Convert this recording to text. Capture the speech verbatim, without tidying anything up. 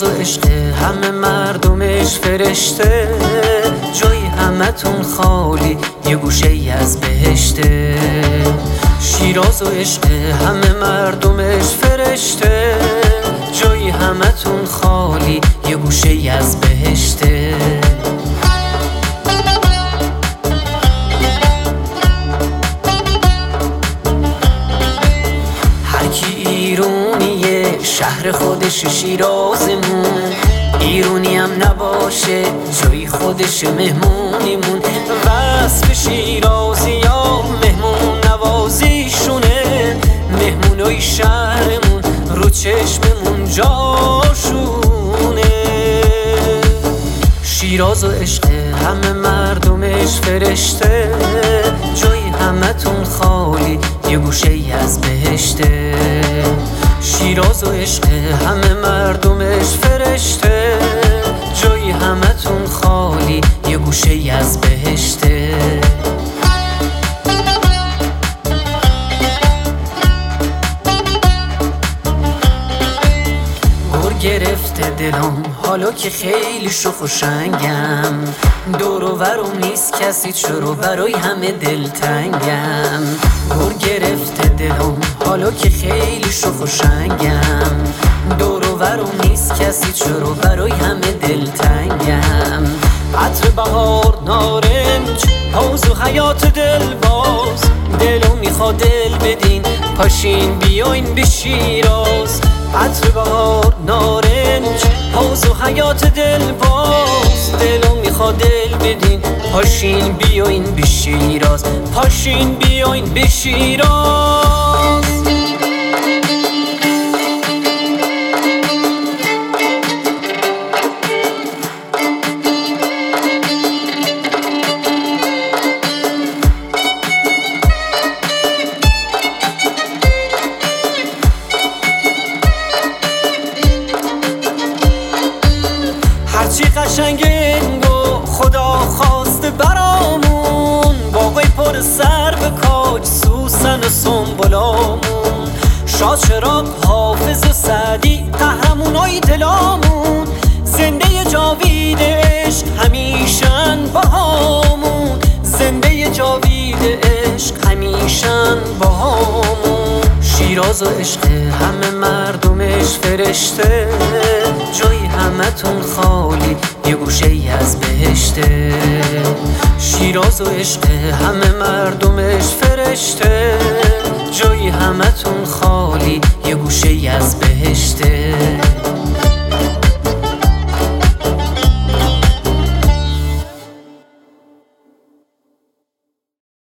شیراز و عشق همه مردمش فرشته، جای همتون خالی یه گوشه ای از بهشته. شیراز و عشق همه مردمش فرشته، جای همتون خالی یه گوشه ای از بهشته. ایرونیه شهر خودش شیرازمون، ایرونی هم نباشه جای خودش مهمونیمون. وصف شیرازی ها مهمون نوازیشونه، مهمونای شهرمون رو چشممون جاشونه. شیراز و عشق همه مردمش فرشته، جای همتون خالی یه گوشه ای از بهشته. شیراز و عشق همه مردمش فرشته، جای همتون خالی یه گوشه ای از بهشته. گر گرفته دلم حالا که خیلی شوخ و شنگم، دور و برم نیست کسی چرا برای همه دلتنگم. گر گرفته دلم حالا که خیلی شوخ و شنگم، دور و برم نیست کسی چرا برای همه دلتنگم. عطر بهار نارنج حوض و حیات دل باز، دلو میخواد دل بدین پاشین بیاین به شیراز. عطر بهار نارنج حوض و حیات دل باز، دلو میخواد دل بدین پاشین بیاین به شیراز، پاشین بیاین به شیراز. هرچی قشنگه انگو خدا خواسته برامون، باقای پر سر به کاج سوسن و سنبلامون. شاد چراغ حافظ و سعدی قهرمونای دلامون، زنده جاوید عشق همیشن باهامون، زنده جاوید عشق همیشن باهامون. شیراز و عشق همه مردمش فرشته، جای همتون خالی یه گوشه ای از بهشته. شیراز و عشق همه مردمش فرشته، جای همتون خالی یه گوشه ای از بهشته.